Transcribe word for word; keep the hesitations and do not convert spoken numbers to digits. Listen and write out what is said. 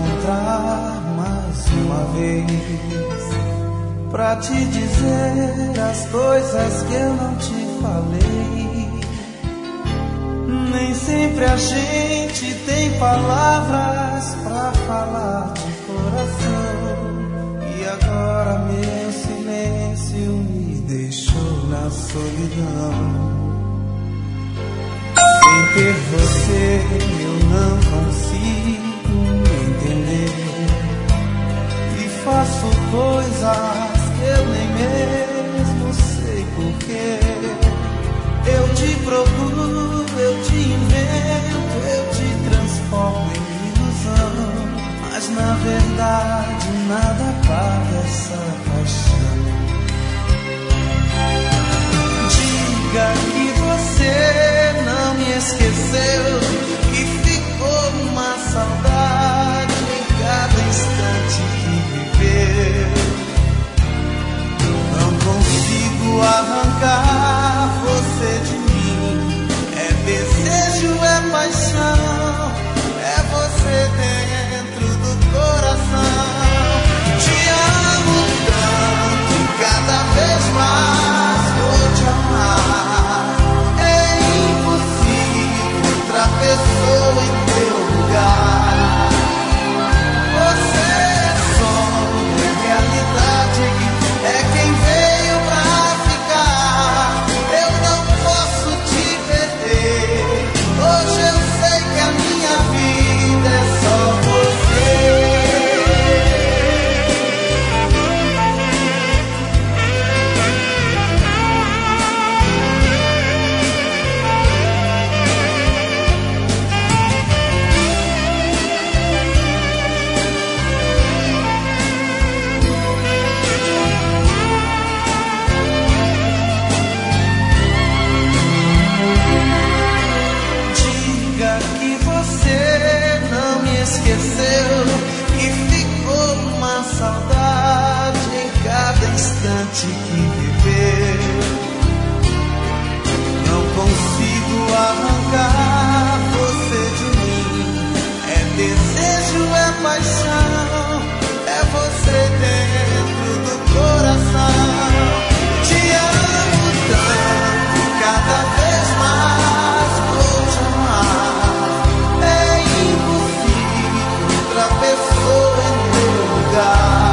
encontrar mais uma vez, pra te dizer as coisas que eu não te falei. Nem sempre a gente tem palavras pra falar de coração, e agora meu silêncio me deixou na solidão. Sem ter você eu não consigo me entender, e faço coisas que eu nem mesmo sei porquê. Eu te procuro, eu te invento, eu te transformo em ilusão, mas na verdade nada paga essa paixão. Diga que você não me esqueceu, que ficou uma saudade em cada instante que viveu. Não consigo arrancar você de mim, é desejo, é paixão, é você dentro do coração. Te amo tanto e cada vez mais vou te amar. É impossível outra pessoa em teu lugar. Você é sonho, é realidade, é quem veio pra ficar. Eu não posso te perder. Hoje eu sei que a minha vida é só você. Diga que você não me esqueceu, que ficou uma saudade em cada instante que viveu. Não consigo arrancar você de mim, é desejo, é paixão, é você dentro do coração. Te amo tanto, cada vez mais vou te amar. É impossível outra pessoa em teu lugar.